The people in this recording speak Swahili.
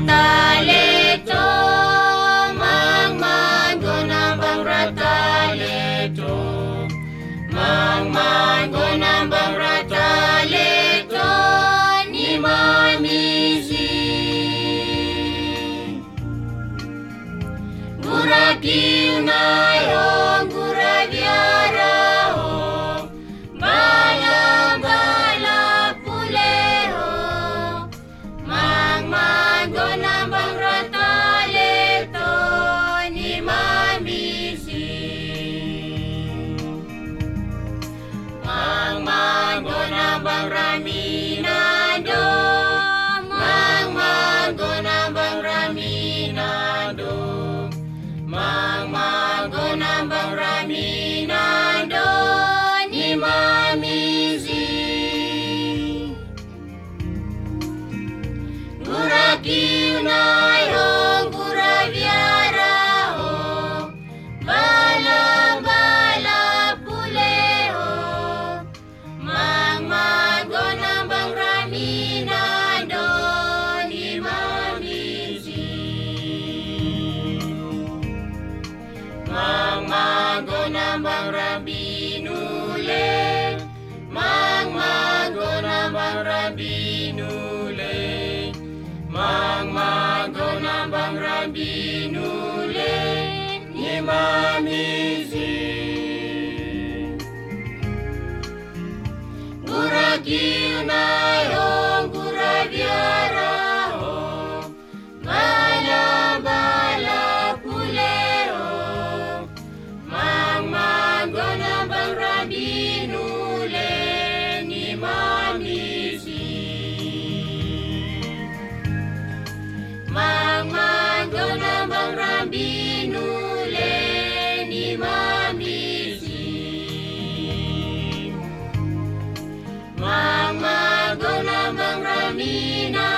rataleto, mangmango nambang rataleto, mangmango nambang rataleto ni mamisi. Guragiw na yung guragyara ho, bala-bala puleho, mangmango nambang rataleto ni mamisi. Mangmango nambang raminado, mangmango nambang raminado, mangmango nambang raminado ni mamisi. Guragiw na yung guragyara ho, bala-bala puleho, mangmango nambang raminado ni mamisi. Mangmango nambang rabinule, mangmango nambang rabinule, mangmango nambang rabinule ni mamisi. Guragiw na yung guragyara ho, bala-bala puleho, mangmango nambang rabinule ni mamisi. Mangmango nambang rabinule ni mamisi. Mangmango nambang ramina